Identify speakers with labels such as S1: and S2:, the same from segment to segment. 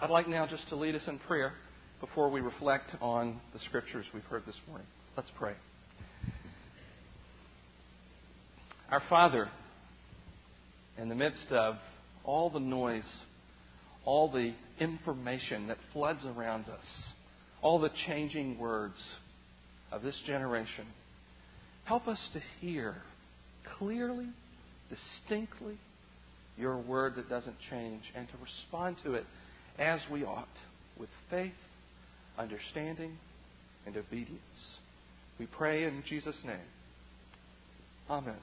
S1: I'd like now just to lead us in prayer before we reflect on the Scriptures we've heard this morning. Let's pray. Our Father, in the midst of all the noise, all the information that floods around us, all the changing words of this generation, help us to hear clearly, distinctly, your word that doesn't change, and to respond to it as we ought, with faith, understanding, and obedience. We pray in Jesus' name. Amen.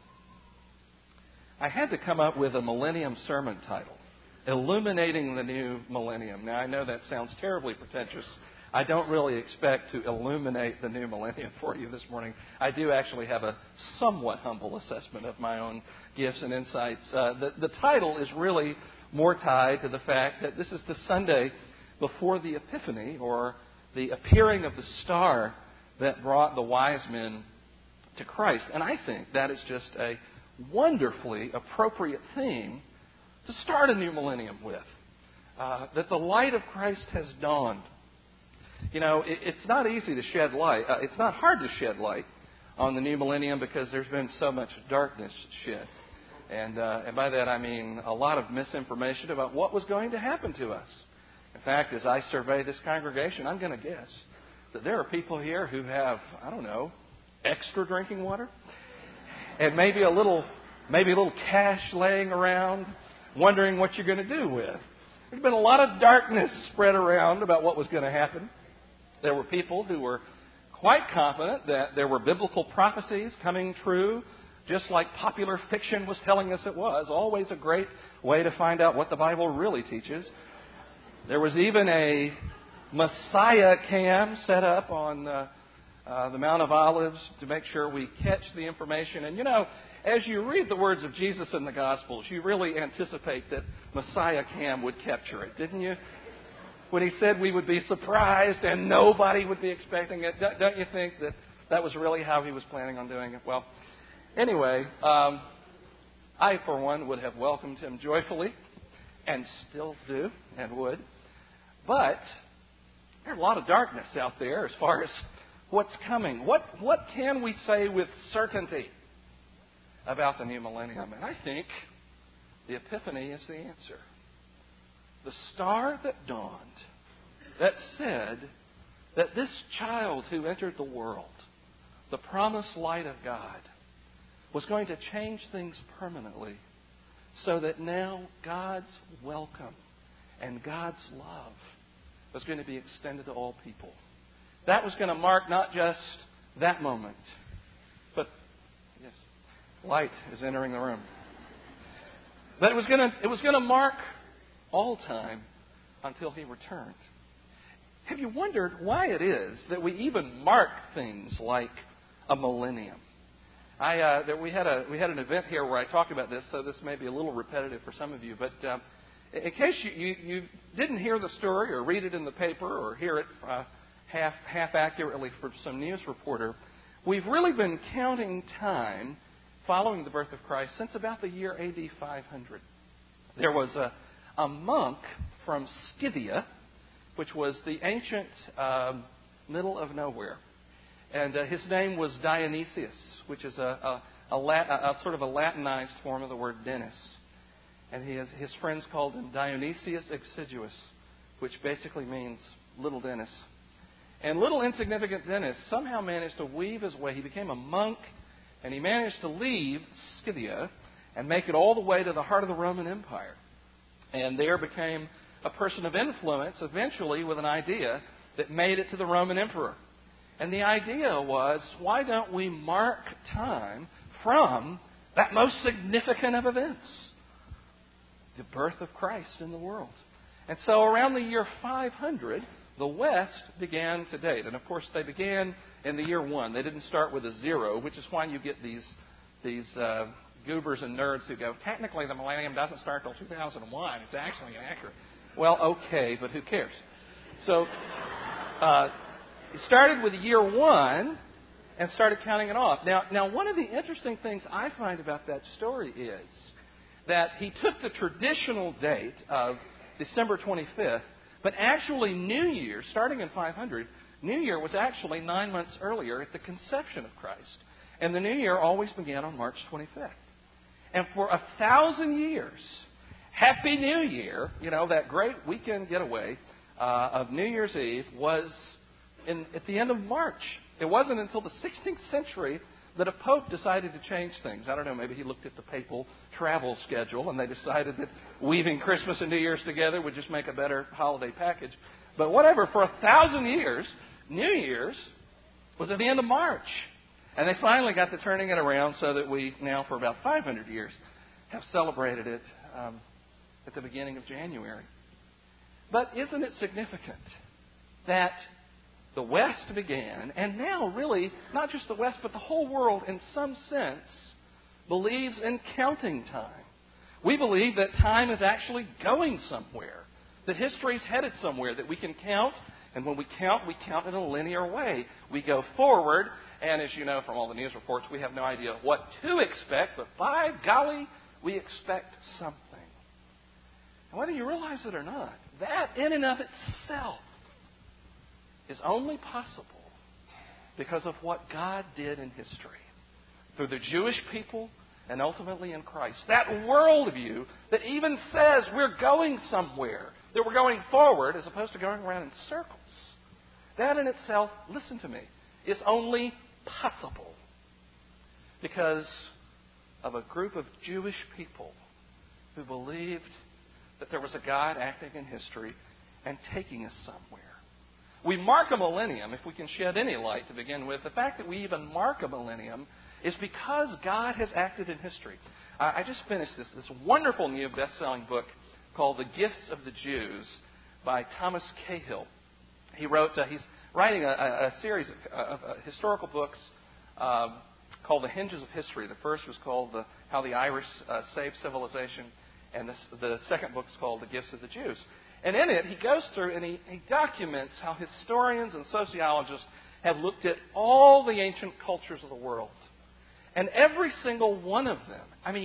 S1: I had to come up with a millennium sermon title, Illuminating the New Millennium. Now, I know that sounds terribly pretentious. I don't really expect to illuminate the new millennium for you this morning. I do actually have a somewhat humble assessment of my own gifts and insights. The title is really more tied to the fact that this is the Sunday before the Epiphany, or the appearing of the star that brought the wise men to Christ. And I think that is just a wonderfully appropriate theme to start a new millennium with. That the light of Christ has dawned. You know, it's not easy to shed light. It's not hard to shed light on the new millennium because there's been so much darkness shed. And by that I mean a lot of misinformation about what was going to happen to us. In fact, as I survey this congregation, I'm going to guess that there are people here who have, I don't know, extra drinking water, and maybe a little cash laying around, wondering what you're going to do with. There's been a lot of darkness spread around about what was going to happen. There were people who were quite confident that there were biblical prophecies coming true, just like popular fiction was telling us it was. Always a great way to find out what the Bible really teaches. There was even a Messiah cam set up on the Mount of Olives to make sure we catch the information. And you know, as you read the words of Jesus in the Gospels, you really anticipate that Messiah cam would capture it, didn't you? When he said we would be surprised and nobody would be expecting it. Don't you think that that was really how he was planning on doing it? Well, anyway, I, for one, would have welcomed him joyfully, and still do, and would. But there's a lot of darkness out there as far as what's coming. What can we say with certainty about the new millennium? And I think the Epiphany is the answer. The star that dawned, that said that this child who entered the world, the promised light of God, was going to change things permanently, so that now God's welcome and God's love was going to be extended to all people. That was going to mark not just that moment, but, yes, light is entering the room. But it was going to mark all time until He returned. Have you wondered why it is that we even mark things like a millennium? We had an event here where I talked about this, so this may be a little repetitive for some of you. But in case you didn't hear the story or read it in the paper or hear it half accurately from some news reporter, we've really been counting time following the birth of Christ since about the year A.D. 500. There was a monk from Scythia, which was the ancient middle of nowhere. And his name was Dionysius, which is a sort of a Latinized form of the word Dennis. And his friends called him Dionysius Exiguus, which basically means little Dennis. And little insignificant Dennis somehow managed to weave his way. He became a monk, and he managed to leave Scythia and make it all the way to the heart of the Roman Empire. And there became a person of influence, eventually with an idea that made it to the Roman emperor. And the idea was, why don't we mark time from that most significant of events, the birth of Christ in the world? And so around the year 500, the West began to date. And of course, they began in the year 1. They didn't start with a 0, which is why you get these goobers and nerds who go, technically the millennium doesn't start until 2001. It's actually inaccurate. Well, okay, but who cares? So it started with year 1 and started counting it off. Now, one of the interesting things I find about that story is that he took the traditional date of December 25th, But actually, New Year, starting in 500, New Year was actually 9 months earlier at the conception of Christ. And the New Year always began on March 25th. And for 1,000 years, Happy New Year, that great weekend getaway of New Year's Eve was at the end of March. It wasn't until the 16th century that a pope decided to change things. I don't know, maybe he looked at the papal travel schedule and they decided that weaving Christmas and New Year's together would just make a better holiday package. But whatever, for 1,000 years, New Year's was at the end of March. And they finally got to turning it around so that we now, for about 500 years, have celebrated it at the beginning of January. But isn't it significant that the West began, and now really, not just the West, but the whole world, in some sense, believes in counting time. We believe that time is actually going somewhere, that history is headed somewhere, that we can count, and when we count in a linear way. We go forward, and as you know from all the news reports, we have no idea what to expect, but by golly, we expect something. And whether you realize it or not, that in and of itself is only possible because of what God did in history through the Jewish people and ultimately in Christ. That worldview that even says we're going somewhere, that we're going forward as opposed to going around in circles. That in itself, listen to me, is only possible because of a group of Jewish people who believed that there was a God acting in history and taking us somewhere. We mark a millennium, if we can shed any light to begin with. The fact that we even mark a millennium is because God has acted in history. I just finished this wonderful new best-selling book called The Gifts of the Jews by Thomas Cahill. He's writing a series of historical books called The Hinges of History. The first was called How the Irish Saved Civilization, and the second book is called The Gifts of the Jews. And in it, he goes through and he documents how historians and sociologists have looked at all the ancient cultures of the world. And every single one of them,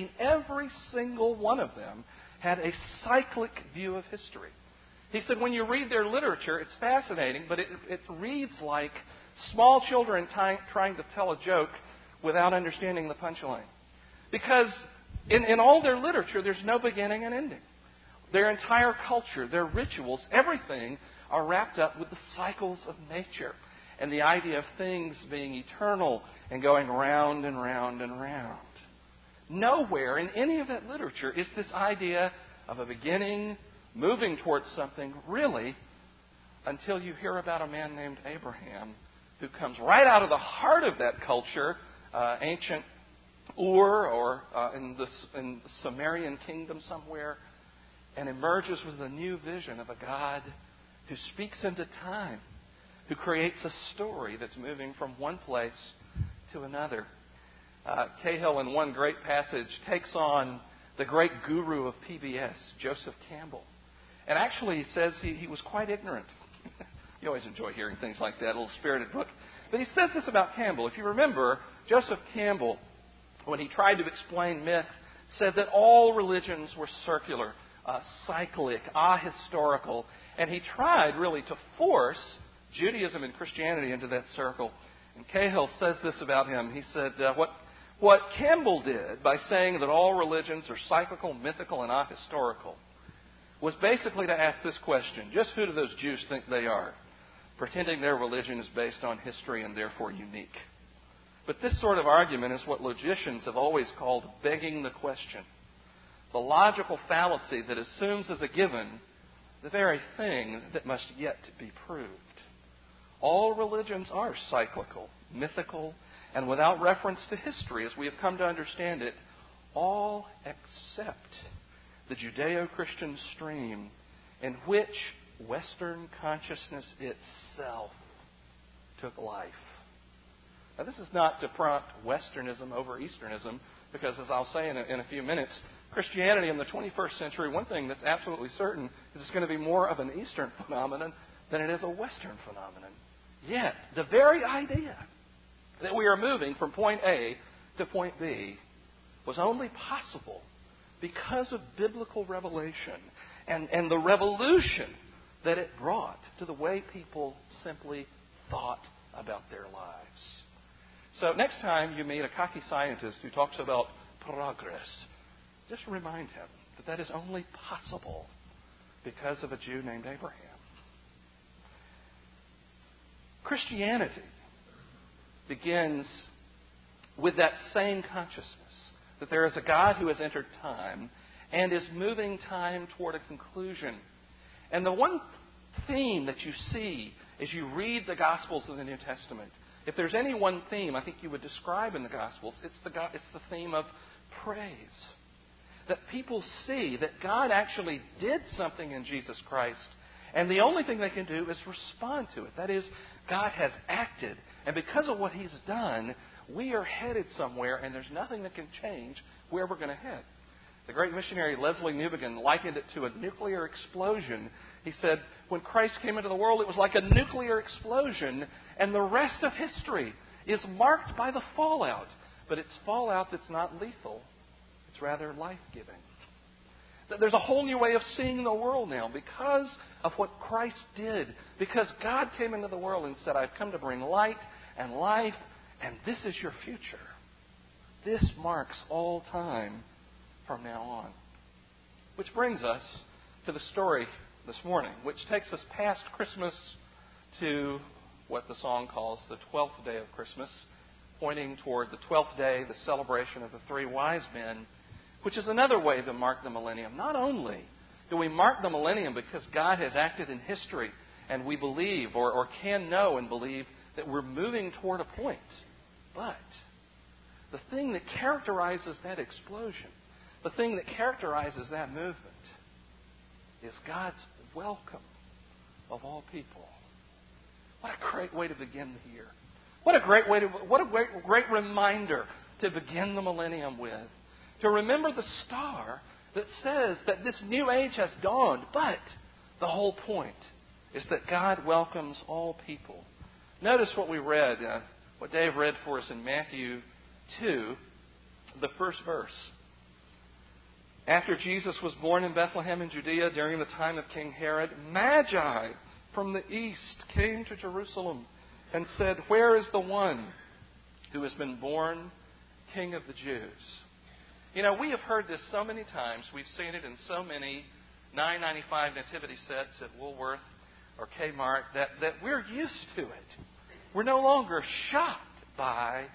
S1: had a cyclic view of history. He said when you read their literature, it's fascinating, but it reads like small children trying to tell a joke without understanding the punchline. Because in all their literature, there's no beginning and ending. Their entire culture, their rituals, everything are wrapped up with the cycles of nature and the idea of things being eternal and going round and round and round. Nowhere in any of that literature is this idea of a beginning, moving towards something, really, until you hear about a man named Abraham who comes right out of the heart of that culture, ancient Ur or in the Sumerian kingdom somewhere, and emerges with a new vision of a God who speaks into time, who creates a story that's moving from one place to another. Cahill, in one great passage, takes on the great guru of PBS, Joseph Campbell. And actually, he says he was quite ignorant. You always enjoy hearing things like that, a little spirited book. But he says this about Campbell. If you remember, Joseph Campbell, when he tried to explain myth, said that all religions were circular, cyclic, ahistorical. And he tried really to force Judaism and Christianity into that circle. And Cahill says this about him. He said, what Campbell did by saying that all religions are cyclical, mythical, and ahistorical was basically to ask this question: just who do those Jews think they are, pretending their religion is based on history and therefore unique? But this sort of argument is what logicians have always called begging the question. The logical fallacy that assumes as a given the very thing that must yet be proved. All religions are cyclical, mythical, and without reference to history, as we have come to understand it, all except the Judeo-Christian stream in which Western consciousness itself took life. Now, this is not to prompt Westernism over Easternism, because as I'll say in a few minutes, Christianity in the 21st century, one thing that's absolutely certain is it's going to be more of an Eastern phenomenon than it is a Western phenomenon. Yet, the very idea that we are moving from point A to point B was only possible because of biblical revelation and the revolution that it brought to the way people simply thought about their lives. So next time you meet a cocky scientist who talks about progress, just remind him that that is only possible because of a Jew named Abraham. Christianity begins with that same consciousness that there is a God who has entered time and is moving time toward a conclusion. And the one theme that you see as you read the Gospels of the New Testament, if there's any one theme I think you would describe in the Gospels, it's the theme of praise. That people see that God actually did something in Jesus Christ, and the only thing they can do is respond to it. That is, God has acted, and because of what He's done, we are headed somewhere, and there's nothing that can change where we're going to head. The great missionary Leslie Newbigin likened it to a nuclear explosion. He said, when Christ came into the world, it was like a nuclear explosion, and the rest of history is marked by the fallout. But it's fallout that's not lethal. It's rather life-giving. There's a whole new way of seeing the world now because of what Christ did. Because God came into the world and said, I've come to bring light and life, and this is your future. This marks all time from now on. Which brings us to the story this morning, which takes us past Christmas to what the song calls the 12th day of Christmas, pointing toward the 12th day, the celebration of the three wise men, which is another way to mark the millennium. Not only do we mark the millennium because God has acted in history and we believe or can know and believe that we're moving toward a point, but the thing that characterizes that explosion, the thing that characterizes that movement, is God's welcome of all people. What a great way to begin the year. What a great reminder to begin the millennium with. To remember the star that says that this new age has dawned, but the whole point is that God welcomes all people. Notice what we read, what Dave read for us in Matthew 2, the first verse. After Jesus was born in Bethlehem in Judea during the time of King Herod, Magi from the east came to Jerusalem and said, where is the one who has been born King of the Jews? You know, we have heard this so many times. We've seen it in so many $9.95 nativity sets at Woolworth or Kmart that we're used to it. We're no longer shocked by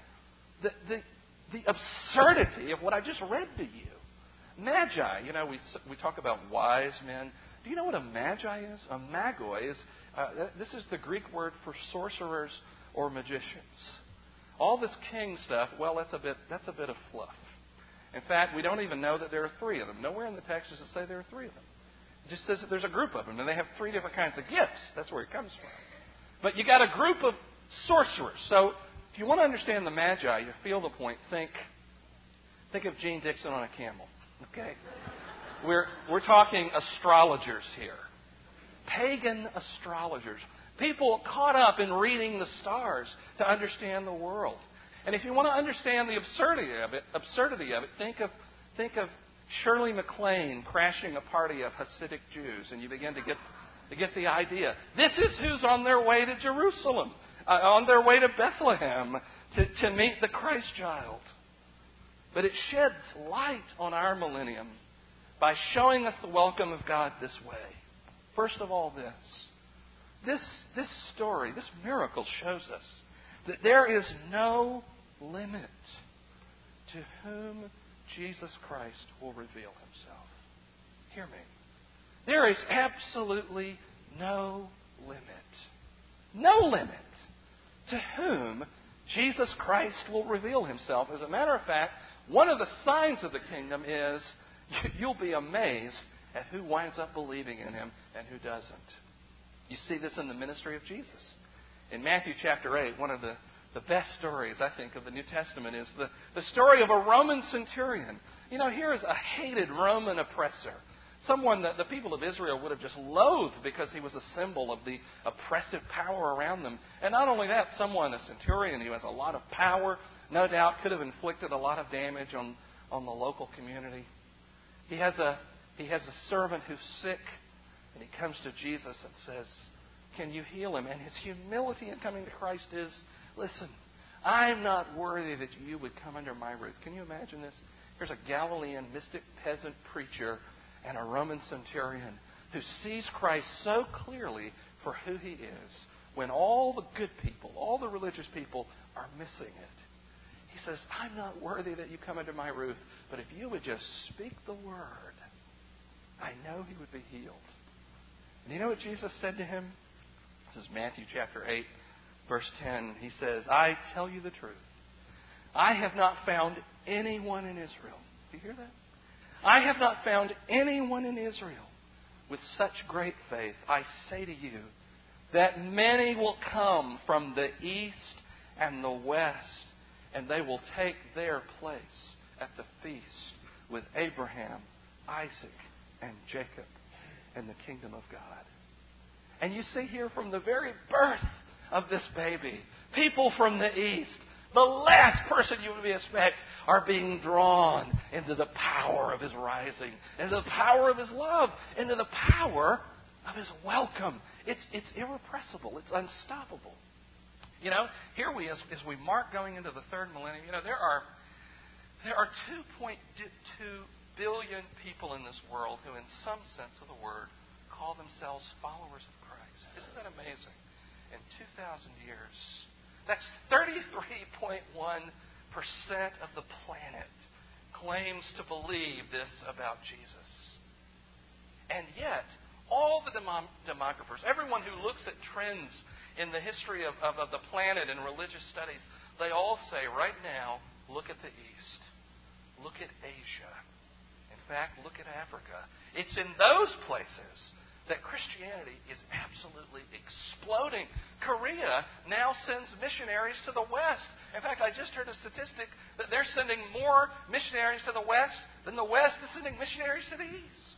S1: the absurdity of what I just read to you. Magi, you know, we talk about wise men. Do you know what a magi is? A magoi is, this is the Greek word for sorcerers or magicians. All this king stuff, well, that's a bit of fluff. In fact, we don't even know that there are three of them. Nowhere in the text does it say there are three of them. It just says that there's a group of them, and they have three different kinds of gifts. That's where it comes from. But you got a group of sorcerers. So if you want to understand the Magi, you feel the point. Think of Gene Dixon on a camel. Okay? We're talking astrologers here. Pagan astrologers. People caught up in reading the stars to understand the world. And if you want to understand the absurdity of it, think of Shirley MacLaine crashing a party of Hasidic Jews, and you begin to get the idea. This is who's on their way to Jerusalem, on their way to Bethlehem to meet the Christ child. But it sheds light on our millennium by showing us the welcome of God this way. First of all, this story, this miracle shows us that there is no limit to whom Jesus Christ will reveal Himself. Hear me. There is absolutely no limit. No limit to whom Jesus Christ will reveal Himself. As a matter of fact, one of the signs of the kingdom is you'll be amazed at who winds up believing in Him and who doesn't. You see this in the ministry of Jesus. In Matthew chapter 8, one of the best stories, I think, of the New Testament is the story of a Roman centurion. You know, here is a hated Roman oppressor. Someone that the people of Israel would have just loathed because he was a symbol of the oppressive power around them. And not only that, a centurion who has a lot of power, no doubt could have inflicted a lot of damage on the local community. He has a servant who's sick, And he comes to Jesus and says, can you heal him? And his humility in coming to Christ is, listen, I'm not worthy that you would come under my roof. Can you imagine this? Here's a Galilean mystic peasant preacher and a Roman centurion who sees Christ so clearly for who he is when all the good people, all the religious people are missing it. He says, I'm not worthy that you come under my roof, but if you would just speak the word, I know he would be healed. And you know what Jesus said to him? This is Matthew chapter 8, verse 10. He says, I tell you the truth. I have not found anyone in Israel. Do you hear that? I have not found anyone in Israel with such great faith. I say to you that many will come from the east and the west, and they will take their place at the feast with Abraham, Isaac, and Jacob in the kingdom of God. And you see here from the very birth of this baby, people from the east, the last person you would expect, are being drawn into the power of his rising, into the power of his love, into the power of his welcome. It's irrepressible. It's unstoppable. You know, here as we mark going into the third millennium, you know, there are 2.2 billion people in this world who, in some sense of the word, call themselves followers of Christ. Isn't that amazing? In 2,000 years, that's 33.1% of the planet claims to believe this about Jesus. And yet, all the demographers, everyone who looks at trends in the history of the planet and religious studies, they all say right now, look at the East. Look at Asia. In fact, look at Africa. It's in those places that Christianity is absolutely exploding. Korea now sends missionaries to the West. In fact, I just heard a statistic that they're sending more missionaries to the West than the West is sending missionaries to the East.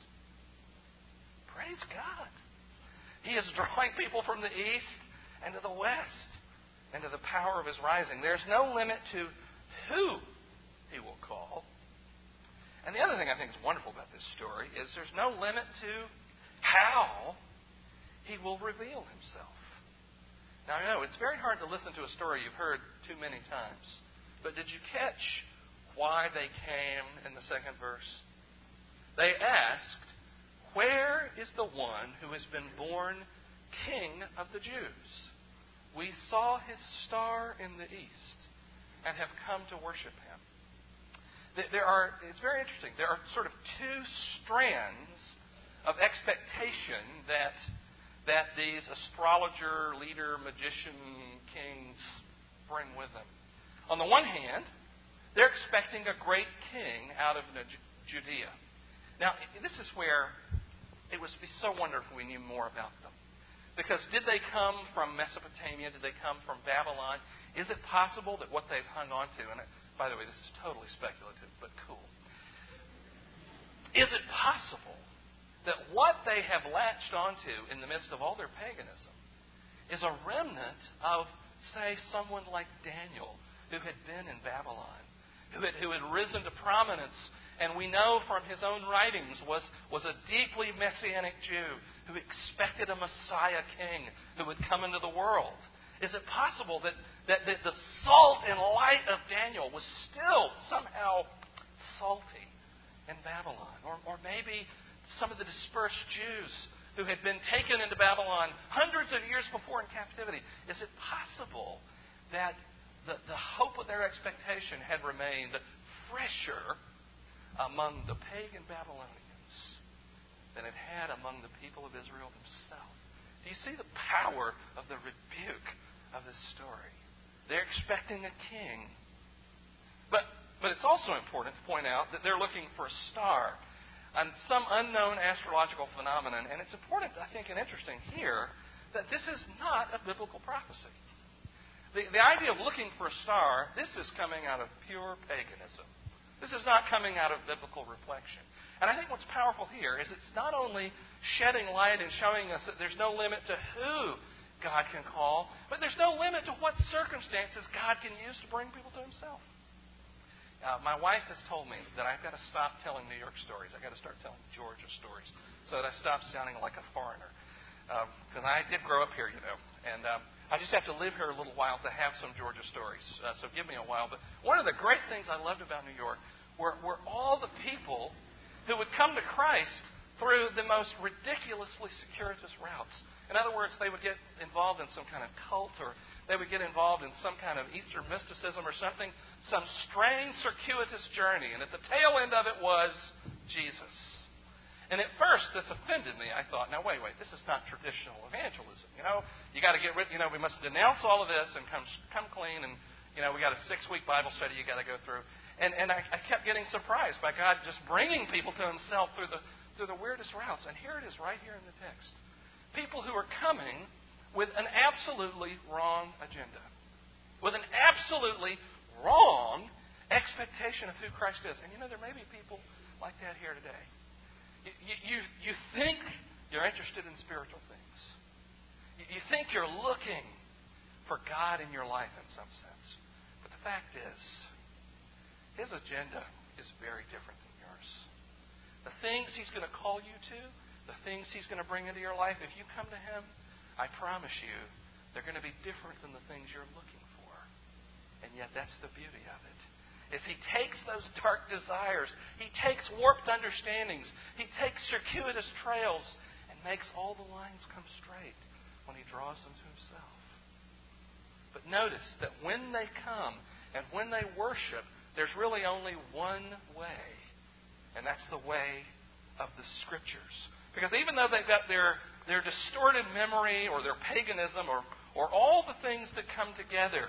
S1: Praise God. He is drawing people from the East and to the West and to the power of his rising. There's no limit to who he will call. And the other thing I think is wonderful about this story is there's no limit to how he will reveal himself. Now, I know it's very hard to listen to a story you've heard too many times. But did you catch why they came in the second verse? They asked, where is the one who has been born King of the Jews? We saw his star in the east and have come to worship him. It's very interesting. There are sort of two strands of expectation that these astrologer, leader, magician, kings bring with them. On the one hand, they're expecting a great king out of Judea. Now, this is where it would be so wonderful if we knew more about them. Because did they come from Mesopotamia? Did they come from Babylon? Is it possible that what they've hung on to, and by the way, this is totally speculative, but cool. Is it possible that what they have latched onto in the midst of all their paganism is a remnant of, say, someone like Daniel, who had been in Babylon, who had risen to prominence, and we know from his own writings was a deeply messianic Jew who expected a Messiah king who would come into the world? Is it possible that the salt and light of Daniel was still somehow salty in Babylon? Or maybe some of the dispersed Jews who had been taken into Babylon hundreds of years before in captivity. Is it possible that the hope of their expectation had remained fresher among the pagan Babylonians than it had among the people of Israel themselves? Do you see the power of the rebuke of this story? They're expecting a king. But it's also important to point out that they're looking for a star on some unknown astrological phenomenon. And it's important, I think, and interesting here that this is not a biblical prophecy. The idea of looking for a star, this is coming out of pure paganism. This is not coming out of biblical reflection. And I think what's powerful here is it's not only shedding light and showing us that there's no limit to who God can call, but there's no limit to what circumstances God can use to bring people to himself. My wife has told me that I've got to stop telling New York stories. I've got to start telling Georgia stories so that I stop sounding like a foreigner. Because I did grow up here, and I just have to live here a little while to have some Georgia stories. So give me a while. But one of the great things I loved about New York were all the people who would come to Christ through the most ridiculously circuitous routes. In other words, they would get involved in some kind of cult, or they would get involved in some kind of Eastern mysticism or something, some strange circuitous journey. And at the tail end of it was Jesus. And at first, this offended me. I thought, now wait, this is not traditional evangelism. You got to get rid. We must denounce all of this and come clean. And we got a 6-week Bible study you got to go through. And I kept getting surprised by God just bringing people to Himself through the weirdest routes. And here it is, right here in the text. People who are coming with an absolutely wrong agenda, with an absolutely wrong expectation of who Christ is. And there may be people like that here today. You think you're interested in spiritual things. You think you're looking for God in your life in some sense. But the fact is, His agenda is very different than yours. The things He's going to call you to, the things He's going to bring into your life, if you come to Him, I promise you, they're going to be different than the things you're looking for. And yet that's the beauty of it. Is He takes those dark desires, He takes warped understandings, He takes circuitous trails, and makes all the lines come straight when He draws them to Himself. But notice that when they come and when they worship, there's really only one way. And that's the way of the Scriptures. Because even though they've got their distorted memory or their paganism or all the things that come together,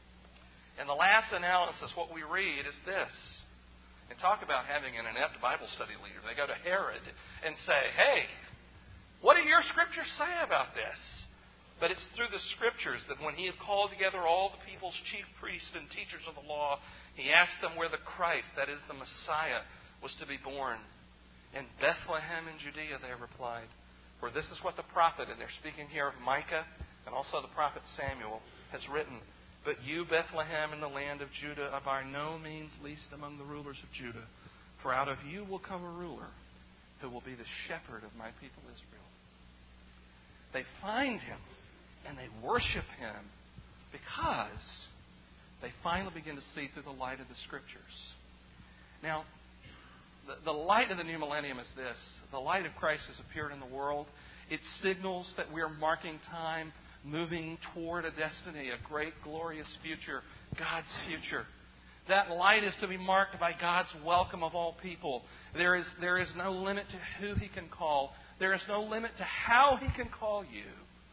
S1: in the last analysis, what we read is this. And talk about having an inept Bible study leader. They go to Herod and say, hey, what do your Scriptures say about this? But it's through the Scriptures that when he had called together all the people's chief priests and teachers of the law, he asked them where the Christ, that is the Messiah, was to be born. In Bethlehem in Judea, they replied. For this is what the prophet, and they're speaking here of Micah and also the prophet Samuel, has written. But you, Bethlehem, in the land of Judah, are by no means least among the rulers of Judah. For out of you will come a ruler who will be the shepherd of my people Israel. They find Him and they worship Him because they finally begin to see through the light of the Scriptures. Now, the light of the new millennium is this. The light of Christ has appeared in the world. It signals that we are marking time, moving toward a destiny, a great, glorious future, God's future. That light is to be marked by God's welcome of all people. There is no limit to who He can call. There is no limit to how He can call you.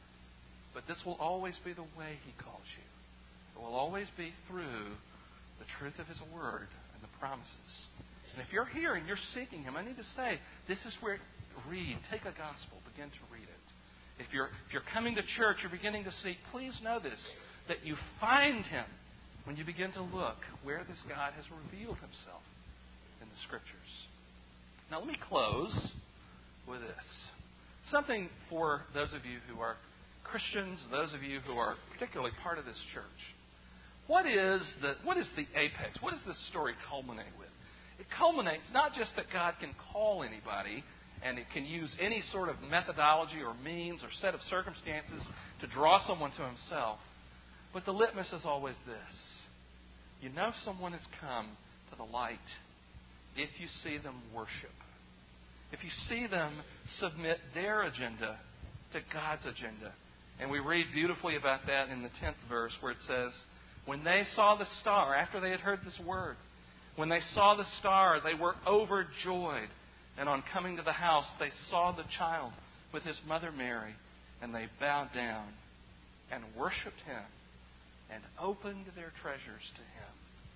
S1: But this will always be the way He calls you. It will always be through the truth of His Word and the promises. And if you're here and you're seeking Him, I need to say, this is where take a gospel, begin to read it. If you're coming to church, you're beginning to seek, please know this, that you find Him when you begin to look where this God has revealed Himself in the Scriptures. Now let me close with this. Something for those of you who are Christians, those of you who are particularly part of this church. What is the apex? What does this story culminate with? It culminates not just that God can call anybody, and it can use any sort of methodology or means or set of circumstances to draw someone to Himself. But the litmus is always this. You know someone has come to the light if you see them worship. If you see them submit their agenda to God's agenda. And we read beautifully about that in the 10th verse where it says, when they saw the star, after they had heard this word, when they saw the star, they were overjoyed. And on coming to the house, they saw the child with His mother Mary, and they bowed down and worshipped Him and opened their treasures to Him.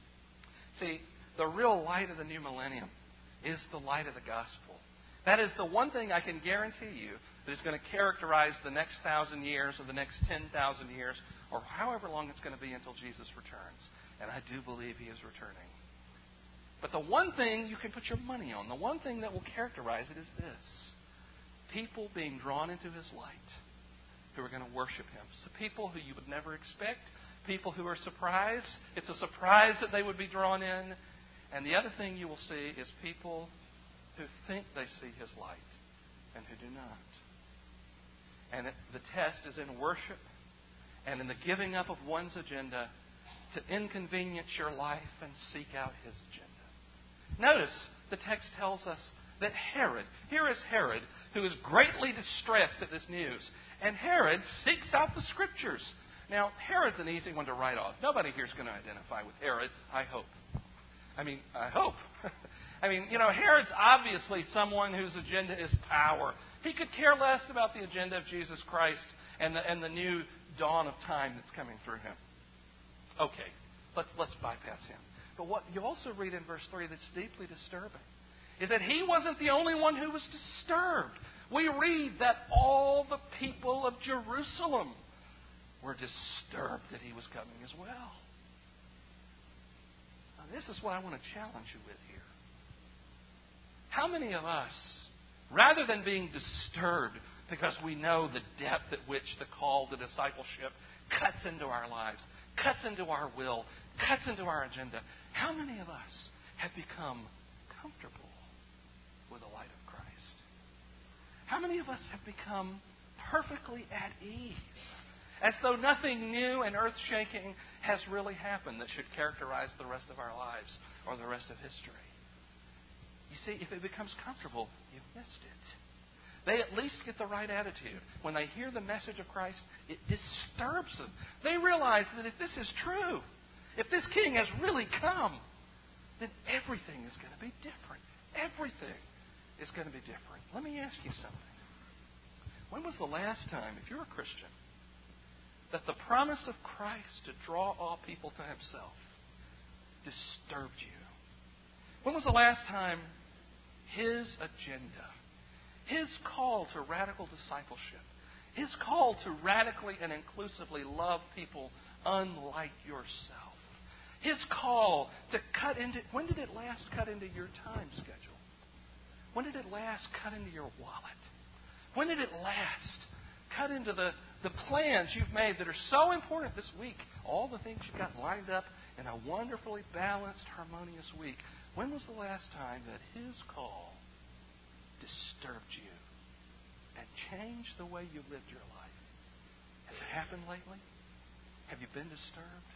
S1: See, the real light of the new millennium is the light of the gospel. That is the one thing I can guarantee you that is going to characterize the next 1,000 years or the next 10,000 years or however long it's going to be until Jesus returns. And I do believe He is returning. But the one thing you can put your money on, the one thing that will characterize it is this. People being drawn into His light who are going to worship Him. So people who you would never expect, people who are surprised. It's a surprise that they would be drawn in. And the other thing you will see is people who think they see His light and who do not. And the test is in worship and in the giving up of one's agenda to inconvenience your life and seek out His agenda. Notice the text tells us that Herod, here is Herod, who is greatly distressed at this news. And Herod seeks out the Scriptures. Now, Herod's an easy one to write off. Nobody here is going to identify with Herod, I hope. I hope. Herod's obviously someone whose agenda is power. He could care less about the agenda of Jesus Christ and the new dawn of time that's coming through him. Okay, let's bypass him. But what you also read in verse 3 that's deeply disturbing is that he wasn't the only one who was disturbed. We read that all the people of Jerusalem were disturbed that he was coming as well. Now, this is what I want to challenge you with here. How many of us, rather than being disturbed because we know the depth at which the call to discipleship cuts into our lives, cuts into our will, cuts into our agenda, how many of us have become comfortable with the light of Christ? How many of us have become perfectly at ease, as though nothing new and earth-shaking has really happened that should characterize the rest of our lives or the rest of history? You see, if it becomes comfortable, you've missed it. They at least get the right attitude. When they hear the message of Christ, it disturbs them. They realize that if this is true, if this King has really come, then everything is going to be different. Everything is going to be different. Let me ask you something. When was the last time, if you're a Christian, that the promise of Christ to draw all people to Himself disturbed you? When was the last time His agenda, His call to radical discipleship, His call to radically and inclusively love people unlike yourself, His call to cut into... When did it last cut into your time schedule? When did it last cut into your wallet? When did it last cut into the plans you've made that are so important this week? All the things you've got lined up in a wonderfully balanced, harmonious week. When was the last time that His call disturbed you and changed the way you lived your life? Has it happened lately? Have you been disturbed?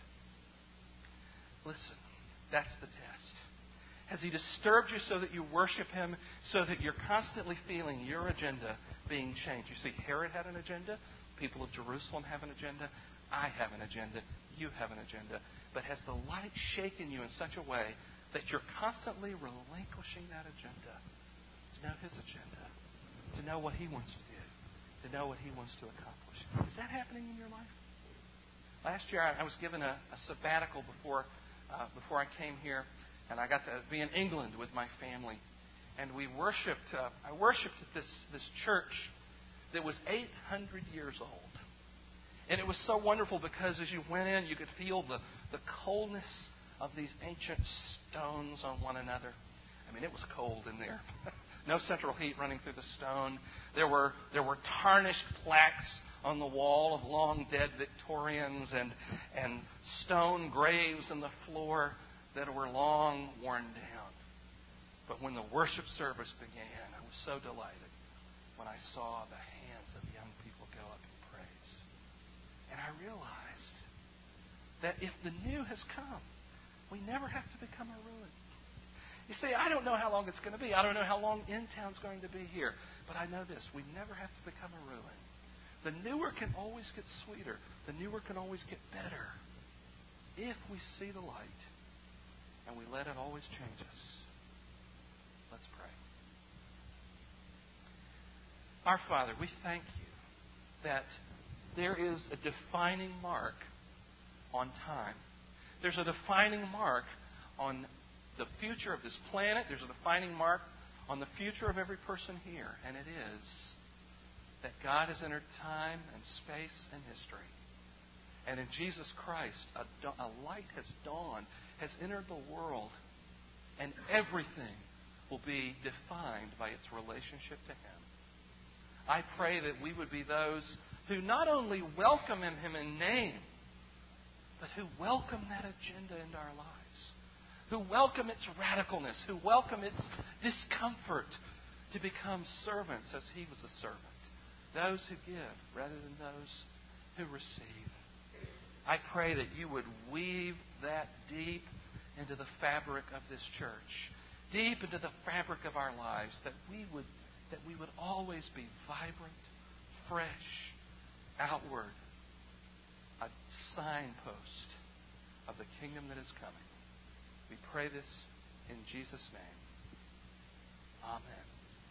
S1: Listen, that's the test. Has He disturbed you so that you worship Him, so that you're constantly feeling your agenda being changed? You see, Herod had an agenda. People of Jerusalem have an agenda. I have an agenda. You have an agenda. But has the light shaken you in such a way that you're constantly relinquishing that agenda to know His agenda, to know what He wants to do, to know what He wants to accomplish? Is that happening in your life? Last year, I was given a sabbatical before I came here, and I got to be in England with my family. And we worshipped. I worshipped at this church that was 800 years old. And it was so wonderful because as you went in, you could feel the coldness of these ancient stones on one another. It was cold in there. No central heat running through the stone. There were tarnished plaques on the wall of long dead Victorians and stone graves in the floor that were long worn down. But when the worship service began, I was so delighted when I saw the hands of young people go up in praise. And I realized that if the new has come, we never have to become a ruin. You see, I don't know how long it's going to be. I don't know how long InTown's going to be here. But I know this. We never have to become a ruin. The newer can always get sweeter. The newer can always get better if we see the light and we let it always change us. Let's pray. Our Father, we thank you that there is a defining mark on time. There's a defining mark on the future of this planet. There's a defining mark on the future of every person here. And it is that God has entered time and space and history. And in Jesus Christ, a light has dawned, has entered the world. And everything will be defined by its relationship to Him. I pray that we would be those who not only welcome Him in name, but who welcome that agenda into our lives. who welcome its radicalness, who welcome its discomfort, to become servants as He was a servant. Those who give rather than those who receive. I pray that You would weave that deep into the fabric of this church, deep into the fabric of our lives, that we would always be vibrant, fresh, outward, a signpost of the kingdom that is coming. We pray this in Jesus' name. Amen.